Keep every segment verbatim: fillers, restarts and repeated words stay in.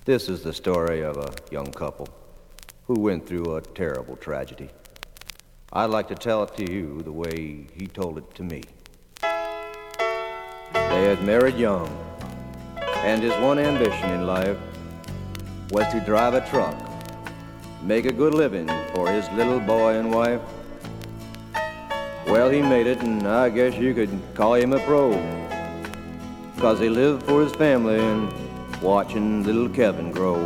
This is the story of a young couple who went through a terrible tragedy. I'd like to tell it to you the way he told it to me. They had married young, and his one ambition in life was to drive a truck, make a good living for his little boy and wife. Well, he made it, and I guess you could call him a pro, 'cause he lived for his family and watching little Kevin grow.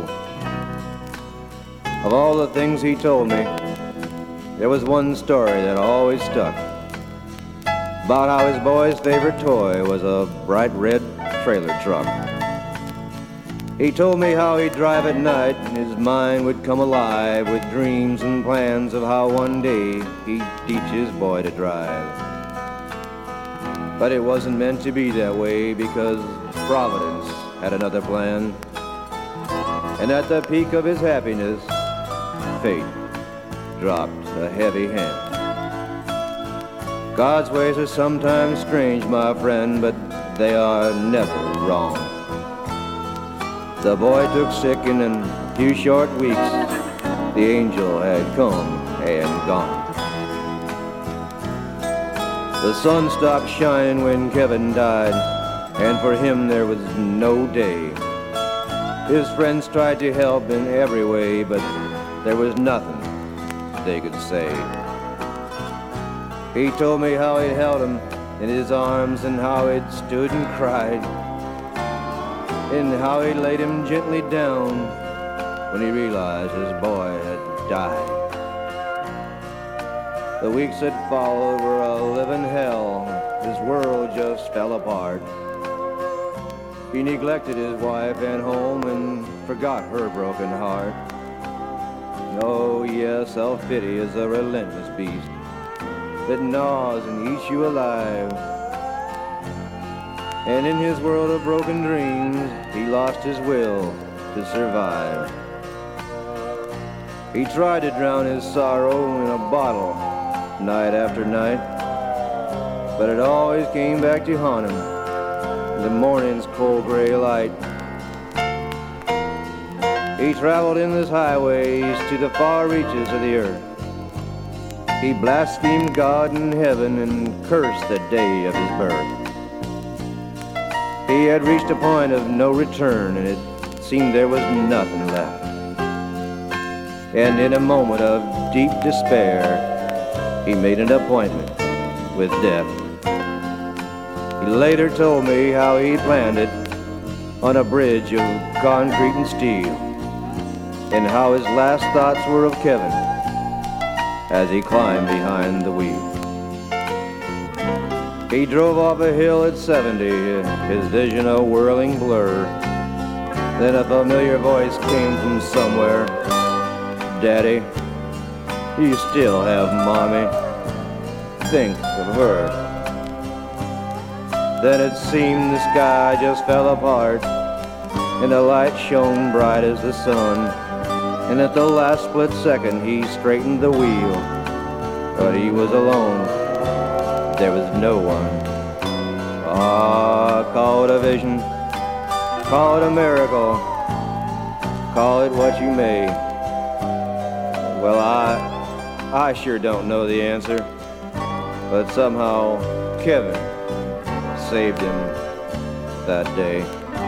Of all the things he told me, there was one story that always stuck, about how his boy's favorite toy was a bright red trailer truck. He told me how he'd drive at night and his mind would come alive with dreams and plans of how one day he'd teach his boy to drive. But it wasn't meant to be that way, because Providence had another plan. And at the peak of his happiness, fate dropped a heavy hand. God's ways are sometimes strange, my friend, but they are never wrong. The boy took sick, and in a few short weeks, the angel had come and gone. The sun stopped shining when Kevin died, and for him there was no day. His friends tried to help in every way, but there was nothing they could say. He told me how he held him in his arms and how he'd stood and cried, and how he laid him gently down when he realized his boy had died. The weeks that followed were a living hell. His world just fell apart. He neglected his wife and home and forgot her broken heart. Oh yes, self-pity is a relentless beast that gnaws and eats you alive. And in his world of broken dreams, he lost his will to survive. He tried to drown his sorrow in a bottle night after night, but it always came back to haunt him in the morning's cold gray light. He traveled endless highways to the far reaches of the earth. He blasphemed God in heaven and cursed the day of his birth. He had reached a point of no return, and it seemed there was nothing left. And in a moment of deep despair, he made an appointment with death. He later told me how he planned it on a bridge of concrete and steel, and how his last thoughts were of Kevin as he climbed behind the wheel. He drove off a hill at seventy, his vision a whirling blur. Then a familiar voice came from somewhere. Daddy, you still have Mommy. Think of her. Then it seemed the sky just fell apart, and the light shone bright as the sun. And at the last split second he straightened the wheel, but he was alone. There was no one. Ah, call it a vision, call it a miracle, call it what you may. Well, I, I sure don't know the answer, but somehow Kevin saved him that day.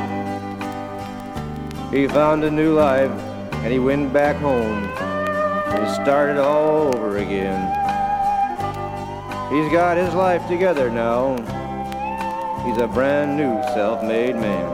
He found a new life, and he went back home. He started all over again. He's got his life together now. He's a brand new self-made man.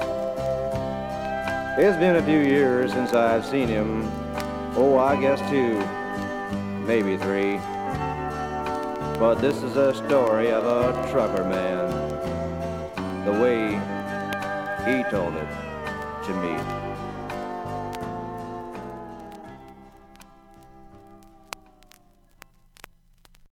It's been a few years since I've seen him. Oh, I guess two, maybe three. But this is a story of a trucker man, the way he told it to me.